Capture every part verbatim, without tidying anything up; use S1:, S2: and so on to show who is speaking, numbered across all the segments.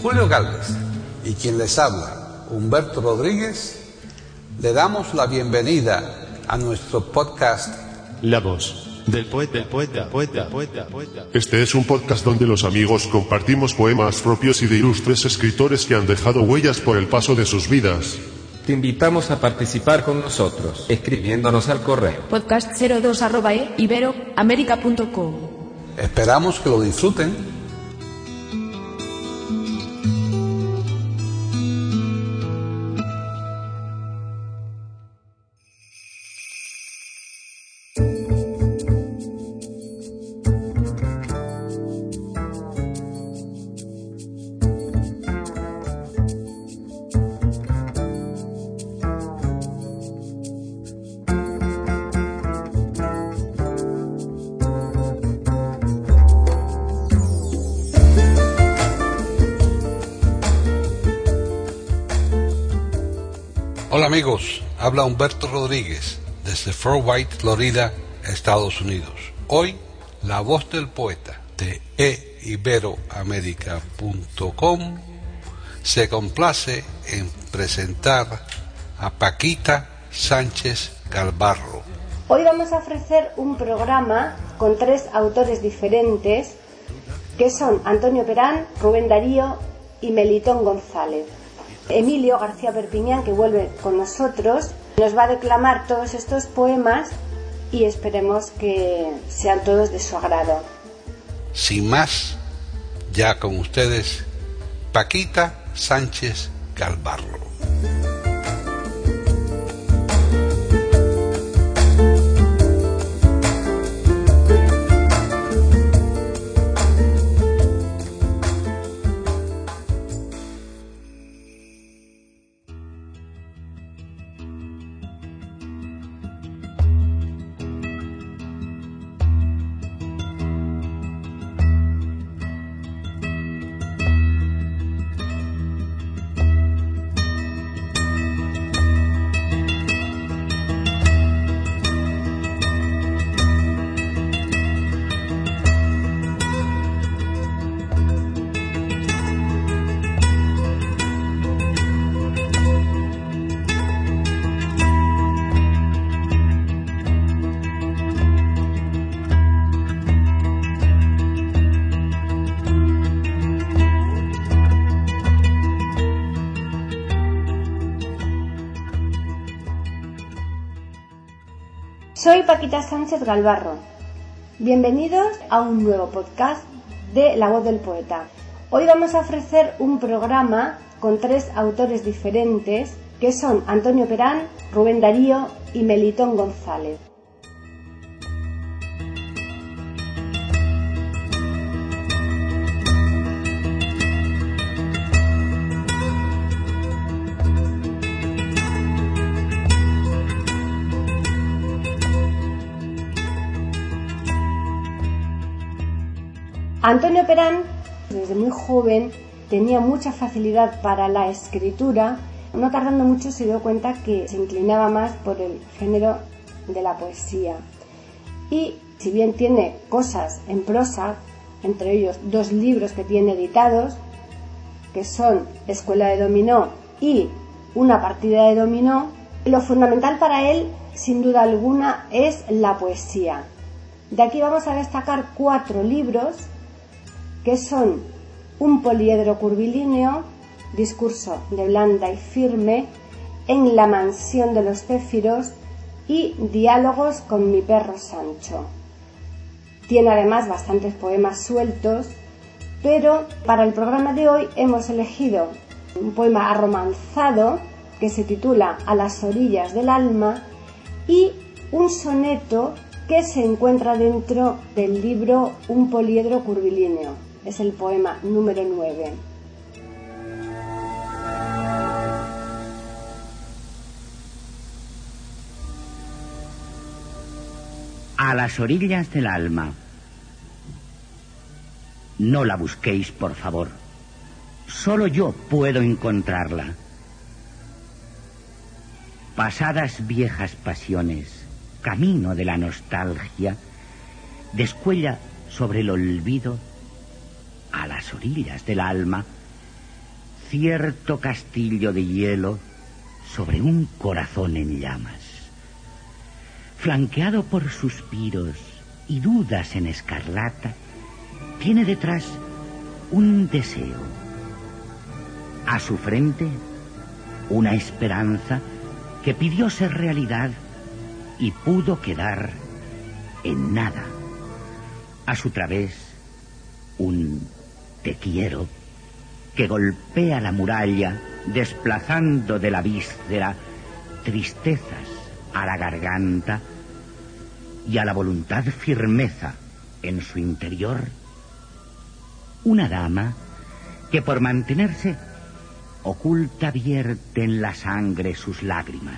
S1: Julio Galvez y quien les habla, Humberto Rodríguez, le damos la bienvenida a nuestro podcast
S2: La Voz del Poeta, Poeta, Poeta, Poeta, Poeta.
S3: Este es un podcast donde los amigos compartimos poemas propios y de ilustres escritores que han dejado huellas por el paso de sus vidas.
S4: Te invitamos a participar con nosotros, escribiéndonos al correo
S5: podcast cero dos arroba iberoamerica punto com.
S1: Esperamos que lo disfruten. Hola amigos, habla Humberto Rodríguez desde Fort White, Florida, Estados Unidos. Hoy, la voz del poeta de e iberoamerica punto com se complace en presentar a Paquita Sánchez Galvarro.
S6: Hoy vamos a ofrecer un programa con tres autores diferentes que son Antonio Perán, Rubén Darío y Melitón González. Emilio García Perpiñán, que vuelve con nosotros, nos va a declamar todos estos poemas y esperemos que sean todos de su agrado.
S1: Sin más, ya con ustedes, Paquita Sánchez Galvarro.
S6: Soy Paquita Sánchez Galvarro. Bienvenidos a un nuevo podcast de La Voz del Poeta. Hoy vamos a ofrecer un programa con tres autores diferentes que son Antonio Perán, Rubén Darío y Melitón González. Antonio Perán, desde muy joven, tenía mucha facilidad para la escritura. No tardando mucho se dio cuenta que se inclinaba más por el género de la poesía. Y si bien tiene cosas en prosa, entre ellos dos libros que tiene editados, que son Escuela de Dominó y Una partida de dominó, lo fundamental para él, sin duda alguna, es la poesía. De aquí vamos a destacar cuatro libros que son Un poliedro curvilíneo, Discurso de blanda y firme, En la mansión de los céfiros y Diálogos con mi perro Sancho. Tiene además bastantes poemas sueltos, pero para el programa de hoy hemos elegido un poema arromanzado que se titula A las orillas del alma y un soneto que se encuentra dentro del libro Un poliedro curvilíneo. Es el poema número nueve.
S7: A las orillas del alma. No la busquéis, por favor. Solo yo puedo encontrarla. Pasadas viejas pasiones, camino de la nostalgia, descuella sobre el olvido, a las orillas del alma, cierto castillo de hielo sobre un corazón en llamas, flanqueado por suspiros y dudas en escarlata, tiene detrás un deseo. A su frente, una esperanza que pidió ser realidad y pudo quedar en nada. A su través, un te quiero que golpea la muralla, desplazando de la víscera tristezas a la garganta y a la voluntad firmeza en su interior. Una dama que por mantenerse oculta vierte en la sangre sus lágrimas.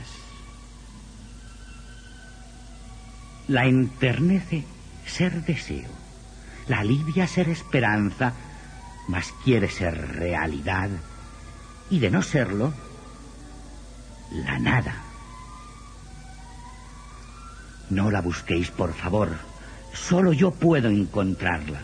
S7: La enternece ser deseo, la alivia ser esperanza, mas quiere ser realidad, y de no serlo, la nada. No la busquéis, por favor, solo yo puedo encontrarla.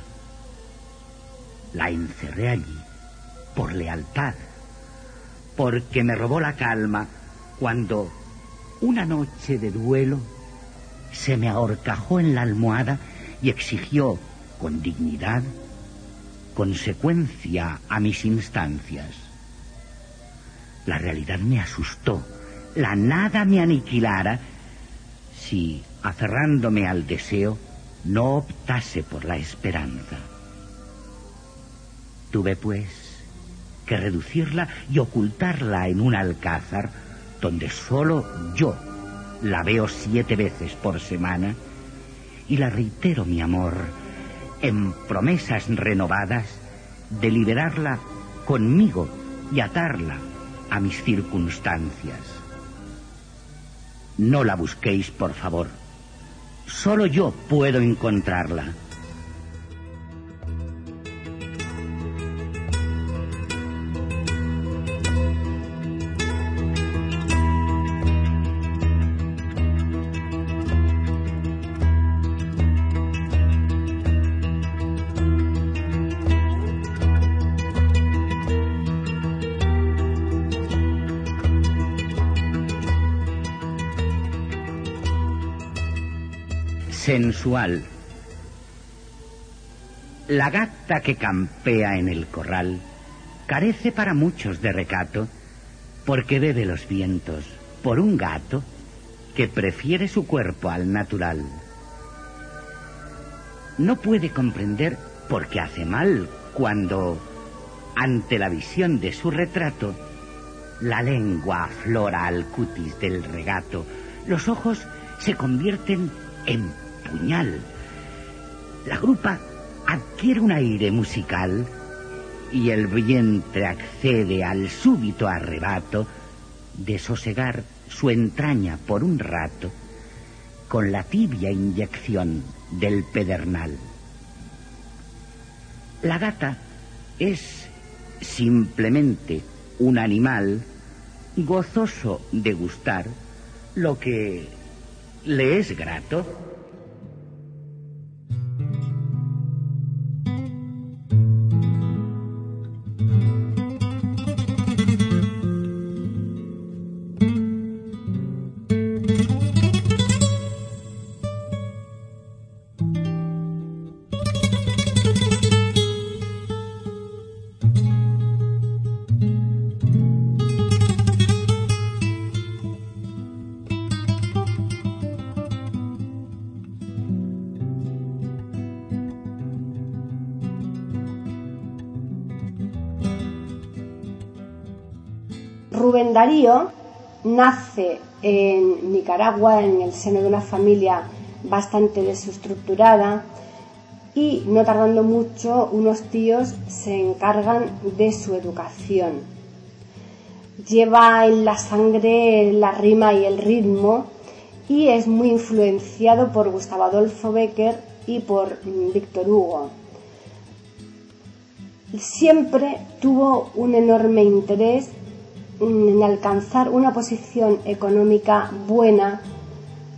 S7: La encerré allí, por lealtad, porque me robó la calma cuando, una noche de duelo, se me ahorcajó en la almohada y exigió, con dignidad, consecuencia a mis instancias. La realidad me asustó, la nada me aniquilara, si, aferrándome al deseo, no optase por la esperanza. Tuve, pues, que reducirla y ocultarla en un alcázar donde solo yo la veo siete veces por semana y la reitero, mi amor, en promesas renovadas de liberarla conmigo y atarla a mis circunstancias. No la busquéis, por favor. Solo yo puedo encontrarla. Sensual. La gata que campea en el corral carece para muchos de recato, porque bebe los vientos por un gato que prefiere su cuerpo al natural. No puede comprender por qué hace mal cuando, ante la visión de su retrato, la lengua aflora al cutis del regato, los ojos se convierten en puñal, la grupa adquiere un aire musical y el vientre accede al súbito arrebato de sosegar su entraña por un rato con la tibia inyección del pedernal. La gata es simplemente un animal gozoso de gustar lo que le es grato.
S6: Rubén Darío nace en Nicaragua en el seno de una familia bastante desestructurada y, no tardando mucho, unos tíos se encargan de su educación. Lleva en la sangre la rima y el ritmo y es muy influenciado por Gustavo Adolfo Bécquer y por Víctor Hugo. Siempre tuvo un enorme interés en alcanzar una posición económica buena,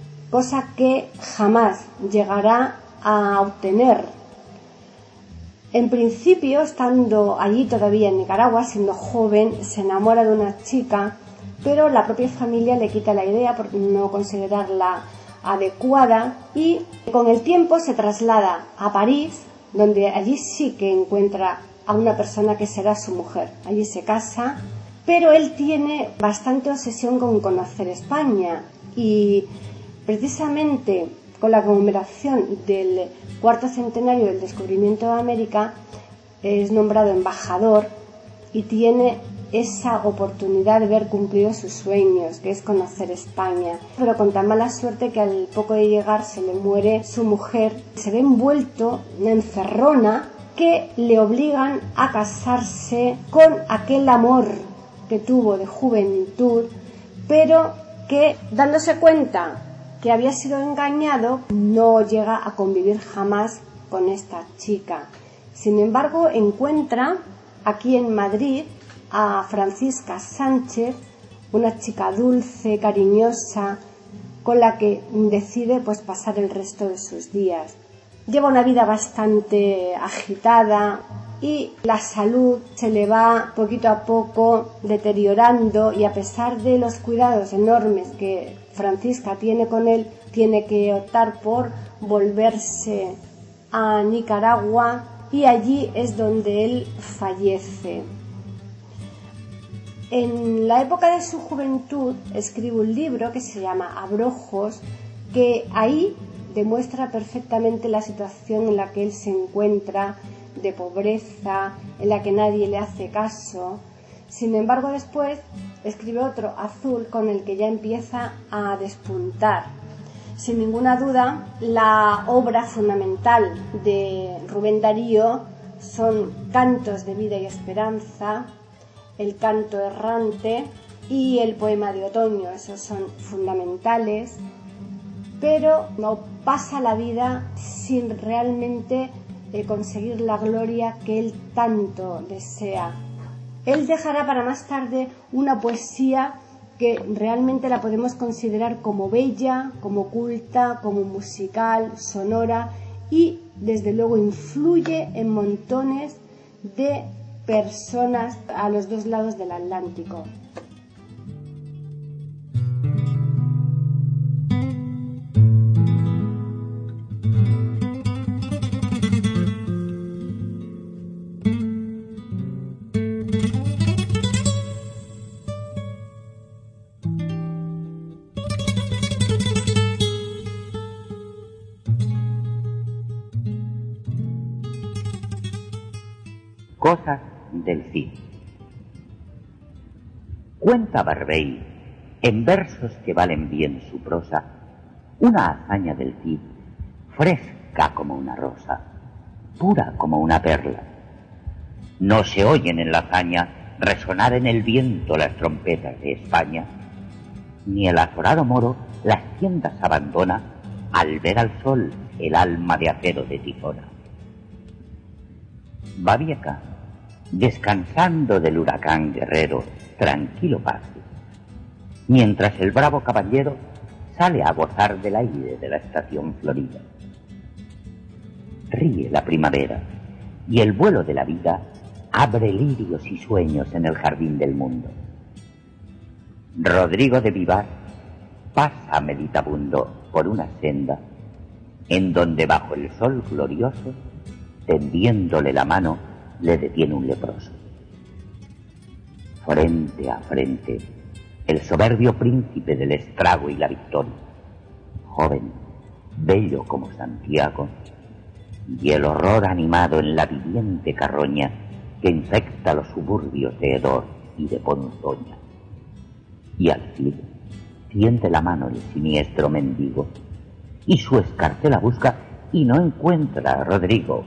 S6: cosa que jamás llegará a obtener. En principio, estando allí todavía en Nicaragua, siendo joven, se enamora de una chica, pero la propia familia le quita la idea por no considerarla adecuada y con el tiempo se traslada a París, donde allí sí que encuentra a una persona que será su mujer. Allí se casa, pero él tiene bastante obsesión con conocer España y precisamente con la conmemoración del cuarto centenario del descubrimiento de América es nombrado embajador y tiene esa oportunidad de ver cumplidos sus sueños, que es conocer España, pero con tan mala suerte que al poco de llegar se le muere su mujer, se ve envuelto en una encerrona que le obligan a casarse con aquel amor que tuvo de juventud, pero que, dándose cuenta que había sido engañado, no llega a convivir jamás con esta chica. Sin embargo, encuentra aquí en Madrid a Francisca Sánchez, una chica dulce, cariñosa, con la que decide pues pasar el resto de sus días. Lleva una vida bastante agitada y la salud se le va poquito a poco deteriorando, y a pesar de los cuidados enormes que Francisca tiene con él, tiene que optar por volverse a Nicaragua y allí es donde él fallece. En la época de su juventud escribe un libro que se llama Abrojos, que ahí demuestra perfectamente la situación en la que él se encuentra, de pobreza, en la que nadie le hace caso. Sin embargo, después escribe otro, Azul, con el que ya empieza a despuntar. Sin ninguna duda, la obra fundamental de Rubén Darío son Cantos de vida y esperanza, El canto errante y el poema de otoño. Esos son fundamentales, pero no pasa la vida sin realmente eh, conseguir la gloria que él tanto desea. Él dejará para más tarde una poesía que realmente la podemos considerar como bella, como culta, como musical, sonora, y desde luego influye en montones de personas a los dos lados del Atlántico.
S7: Cosas del Cid. Cuenta Barbey, en versos que valen bien su prosa, una hazaña del Cid, fresca como una rosa, pura como una perla. No se oyen en la hazaña resonar en el viento las trompetas de España, ni el azorado moro las tiendas abandona al ver al sol el alma de acero de Tizona. Babieca, descansando del huracán guerrero, tranquilo pase, mientras el bravo caballero sale a gozar del aire de la estación florida. Ríe la primavera y el vuelo de la vida abre lirios y sueños en el jardín del mundo. Rodrigo de Vivar pasa meditabundo por una senda en donde bajo el sol glorioso, tendiéndole la mano, le detiene un leproso. Frente a frente, el soberbio príncipe del estrago y la victoria, joven, bello como Santiago, y el horror animado en la viviente carroña que infecta los suburbios de Hedor y de Ponzoña. Y al fin tiende la mano el siniestro mendigo, y su escarcela busca y no encuentra a Rodrigo.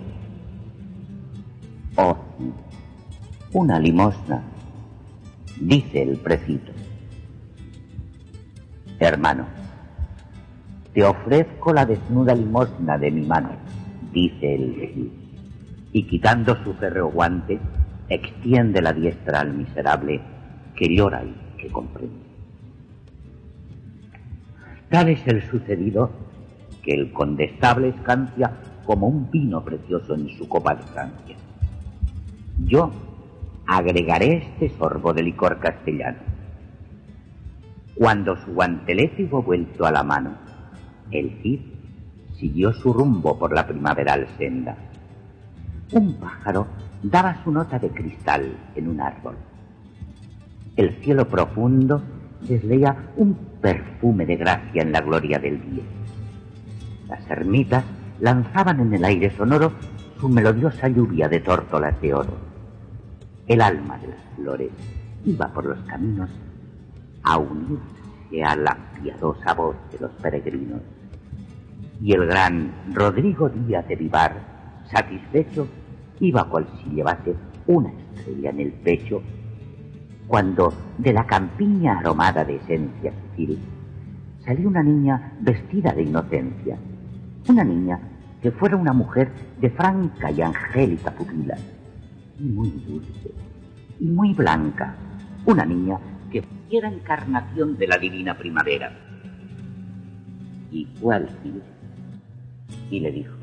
S7: Oh, una limosna, dice el precito. Hermano, te ofrezco la desnuda limosna de mi mano, dice el Cid, y quitando su férreo guante, extiende la diestra al miserable que llora y que comprende. Tal es el sucedido que el condestable Escancia como un vino precioso en su copa de Francia. Yo agregaré este sorbo de licor castellano. Cuando su guantelete hubo vuelto a la mano, el Cid siguió su rumbo por la primaveral senda. Un pájaro daba su nota de cristal en un árbol. El cielo profundo desleía un perfume de gracia en la gloria del día. Las ermitas lanzaban en el aire sonoro su melodiosa lluvia de tórtolas de oro. El alma de las flores iba por los caminos a unirse a la piadosa voz de los peregrinos. Y el gran Rodrigo Díaz de Vivar, satisfecho, iba cual si llevase una estrella en el pecho, cuando de la campiña aromada de esencia sutil salió una niña vestida de inocencia, una niña que fuera una mujer de franca y angélica pupila, y muy dulce, y muy blanca, una niña que era encarnación de la divina primavera. Y fue al Cid y le dijo: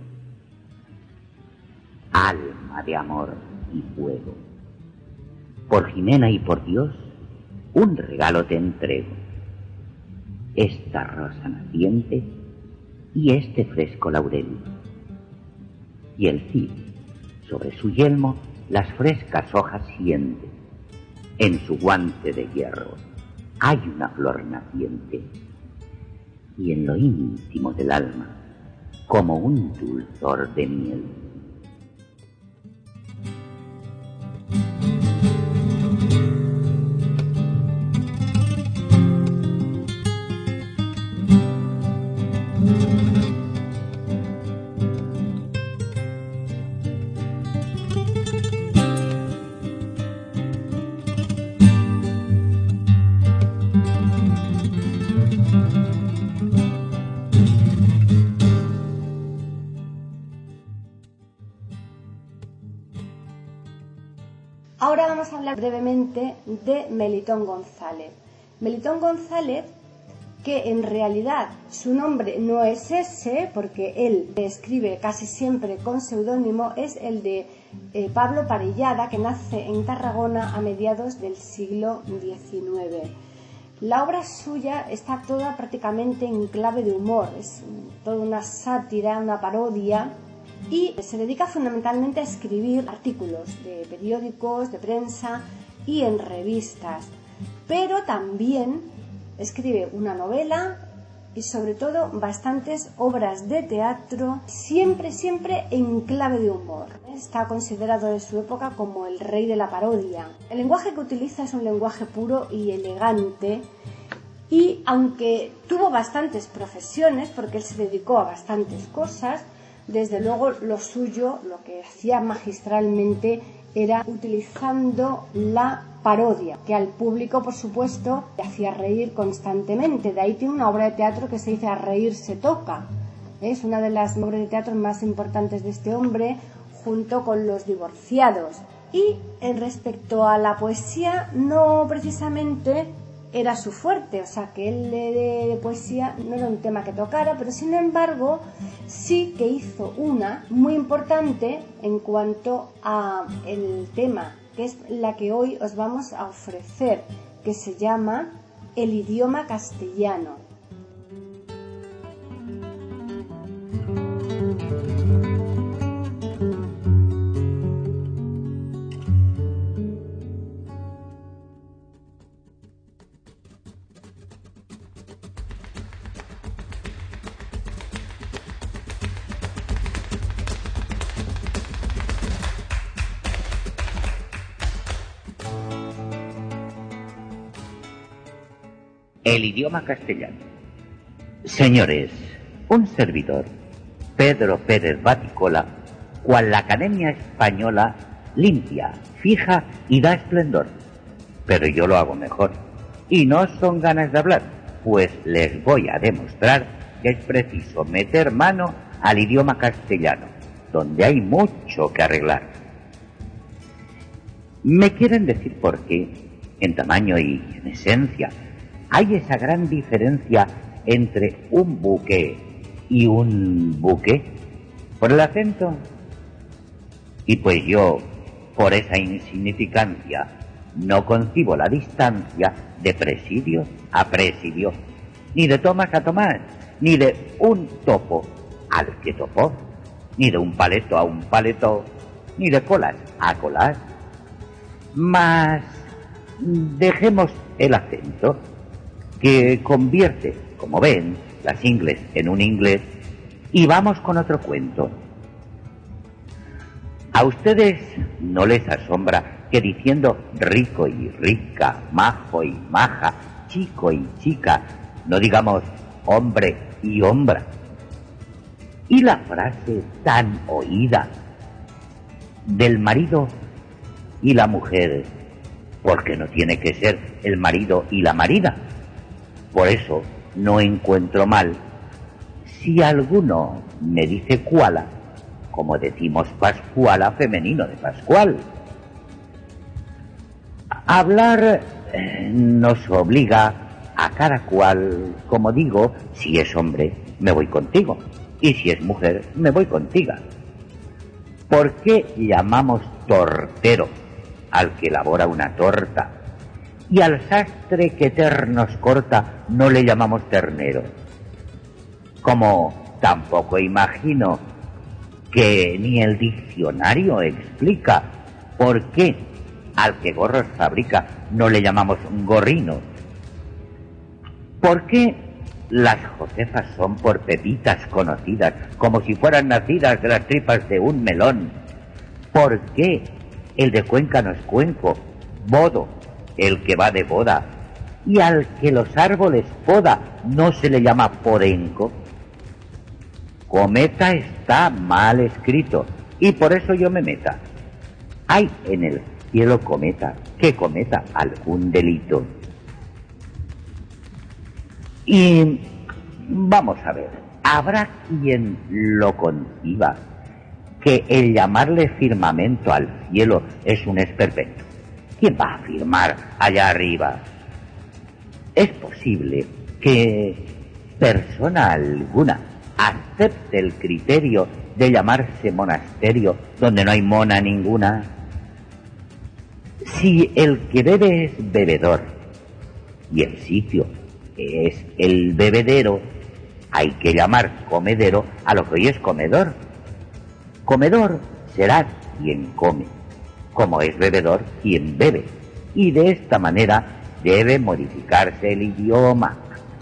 S7: alma de amor y fuego, por Jimena y por Dios, un regalo te entrego: esta rosa naciente y este fresco laurel. Y el Cid, sobre su yelmo, las frescas hojas siente. En su guante de hierro hay una flor naciente, y en lo íntimo del alma, como un dulzor de miel.
S6: Ahora vamos a hablar brevemente de Melitón González. Melitón González, que en realidad su nombre no es ese, porque él escribe casi siempre con seudónimo, es el de eh, Pablo Parellada, que nace en Tarragona a mediados del siglo diecinueve. La obra suya está toda prácticamente en clave de humor, es toda una sátira, una parodia, y se dedica fundamentalmente a escribir artículos de periódicos, de prensa y en revistas, pero también escribe una novela y sobre todo bastantes obras de teatro, siempre, siempre en clave de humor. Está considerado de su época como el rey de la parodia. El lenguaje que utiliza es un lenguaje puro y elegante, y aunque tuvo bastantes profesiones, porque él se dedicó a bastantes cosas, desde luego lo suyo, lo que hacía magistralmente, era utilizando la parodia, que al público, por supuesto, le hacía reír constantemente. De ahí tiene una obra de teatro que se dice A reír se toca. Es una de las obras de teatro más importantes de este hombre, junto con Los divorciados. Y en respecto a la poesía, no precisamente era su fuerte, o sea que él de, de poesía no era un tema que tocara, pero sin embargo sí que hizo una muy importante en cuanto a el tema, que es la que hoy os vamos a ofrecer, que se llama El idioma castellano.
S7: El idioma castellano. Señores, un servidor, Pedro Pérez Baticola, cual la Academia Española, limpia, fija y da esplendor. Pero yo lo hago mejor. Y no son ganas de hablar, pues les voy a demostrar que es preciso meter mano al idioma castellano, donde hay mucho que arreglar. ¿Me quieren decir por qué, en tamaño y en esencia, hay esa gran diferencia entre un buque y un buque? ¿Por el acento? Y pues yo, por esa insignificancia, no concibo la distancia de presidio a presidio, ni de Tomás a Tomás, ni de un topo al que topó, ni de un paleto a un paleto, ni de colas a colas. Mas dejemos el acento, que convierte, como ven, las ingles en un inglés, y vamos con otro cuento. ¿A ustedes no les asombra que diciendo rico y rica, majo y maja, chico y chica, no digamos hombre y hombra? Y la frase tan oída del marido y la mujer, porque no tiene que ser el marido y la marida. Por eso no encuentro mal si alguno me dice cuala, como decimos pascuala femenino de Pascual. Hablar eh, nos obliga a cada cual, como digo, si es hombre, me voy contigo, y si es mujer, me voy contigo. ¿Por qué llamamos tortero al que elabora una torta, y al sastre que ternos corta no le llamamos ternero? Como tampoco imagino que ni el diccionario explica por qué al que gorros fabrica no le llamamos gorrino. ¿Por qué las Josefas son por pepitas conocidas, como si fueran nacidas de las tripas de un melón? ¿Por qué el de Cuenca no es cuenco, bodo, el que va de boda, y al que los árboles poda no se le llama podenco? Cometa está mal escrito, y por eso yo me meta. ¿Hay en el cielo cometa que cometa algún delito? Y vamos a ver, ¿habrá quien lo conciba que el llamarle firmamento al cielo es un esperpento? ¿Quién va a firmar allá arriba? Es posible que persona alguna acepte el criterio de llamarse monasterio donde no hay mona ninguna. Si el que bebe es bebedor y el sitio es el bebedero, hay que llamar comedero a lo que hoy es comedor. Comedor será quien come, como es bebedor quien bebe, y de esta manera debe modificarse el idioma.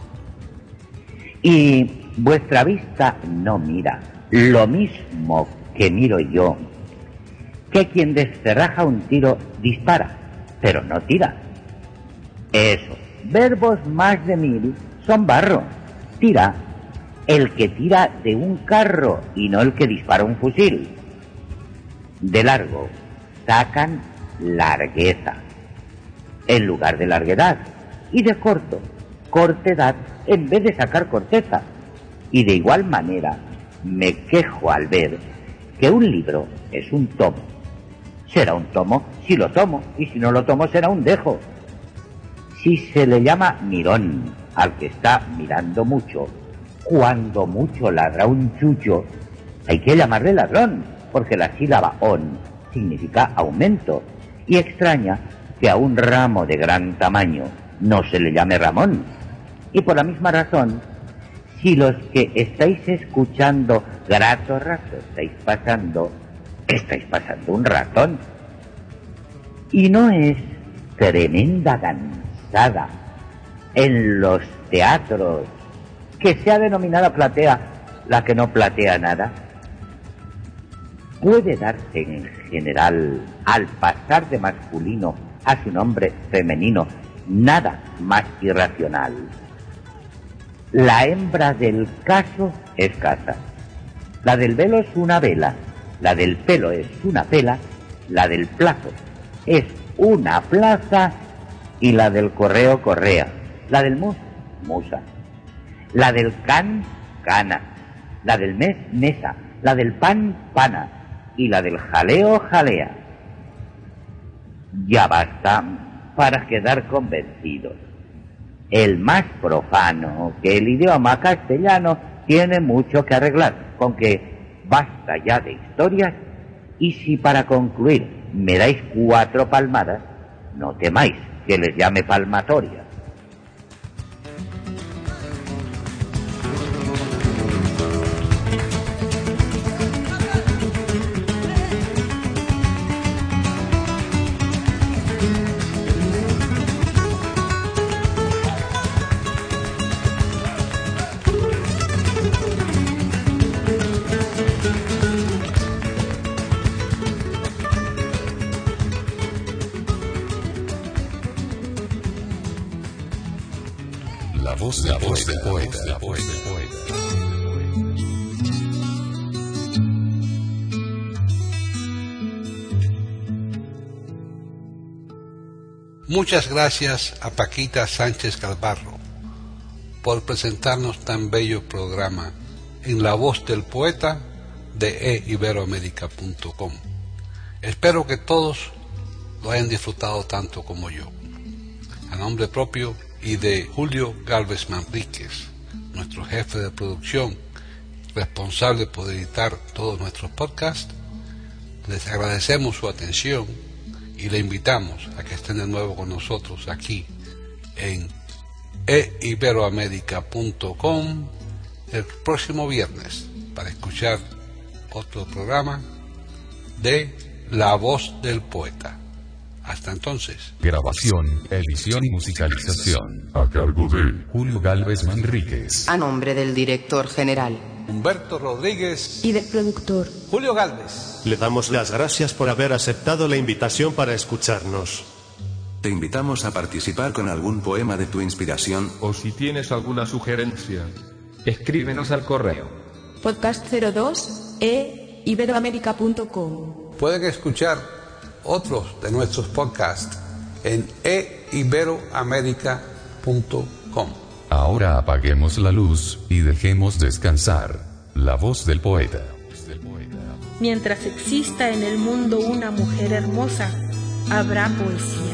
S7: Y vuestra vista no mira lo mismo que miro yo, que quien descerraja un tiro dispara, pero no tira. Eso, verbos más de mil son barro. Tira el que tira de un carro y no el que dispara un fusil. De largo sacan largueza en lugar de larguedad, y de corto, cortedad en vez de sacar corteza. Y de igual manera me quejo al ver que un libro es un tomo. Será un tomo si lo tomo, y si no lo tomo será un dejo. Si se le llama mirón al que está mirando mucho, cuando mucho ladra un chucho, hay que llamarle ladrón, porque la sílaba on significa aumento, y extraña que a un ramo de gran tamaño no se le llame Ramón. Y por la misma razón, si los que estáis escuchando grato rato estáis pasando, estáis pasando un ratón. Y no es tremenda gansada en los teatros que sea denominada platea la que no platea nada. Puede darse en general al pasar de masculino a su nombre femenino nada más irracional. La hembra del caso es casa, la del velo es una vela, la del pelo es una pela, la del plazo es una plaza, y la del correo correa, la del mus musa, la del can cana, la del mes mesa, la del pan pana, y la del jaleo jalea. Ya basta para quedar convencidos. El más profano que el idioma castellano tiene mucho que arreglar, con que basta ya de historias, y si para concluir me dais cuatro palmadas, no temáis que les llame palmatoria.
S8: La voz, la voz del poeta, la voz del poeta.
S1: Muchas gracias a Paquita Sánchez Calvarro por presentarnos tan bello programa en La Voz del Poeta de e iberoamerica punto com. Espero que todos lo hayan disfrutado tanto como yo. A nombre propio y de Julio Galvez Manríquez, nuestro jefe de producción, responsable por editar todos nuestros podcasts, les agradecemos su atención y le invitamos a que estén de nuevo con nosotros aquí en e iberoamerica punto com el próximo viernes para escuchar otro programa de La Voz del Poeta. Hasta entonces.
S8: Grabación, edición y musicalización a cargo de Julio Galvez Manríquez.
S9: A nombre del director general
S1: Humberto Rodríguez
S5: y del productor
S1: Julio Galvez.
S10: Le damos las gracias por haber aceptado la invitación para escucharnos.
S11: Te invitamos a participar con algún poema de tu inspiración.
S4: O si tienes alguna sugerencia, escríbenos al correo
S5: podcast cero dos e iberoamerica punto com.
S1: Pueden escuchar otros de nuestros podcasts en e iberoamerica punto com.
S8: Ahora apaguemos la luz y dejemos descansar la voz del poeta.
S12: Mientras exista en el mundo una mujer hermosa, habrá poesía.